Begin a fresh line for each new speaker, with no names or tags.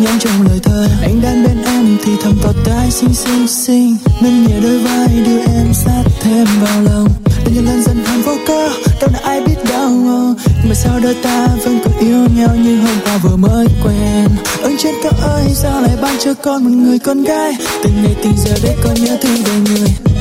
nhắn trong lời thơ. Anh đang bên em thì thầm vào tai xinh xinh xinh, nên nhẹ đôi vai đưa em sát thêm vào lòng. Để những lần dần hàn vô cơ, đâu là ai biết đâu. Nhưng mà sao đôi ta vẫn còn yêu nhau như hôm qua vừa mới quen. Ơn trên cao ơi, sao lại ban cho con một người con gái. Từng ngày từng giờ để con nhớ thương đời người.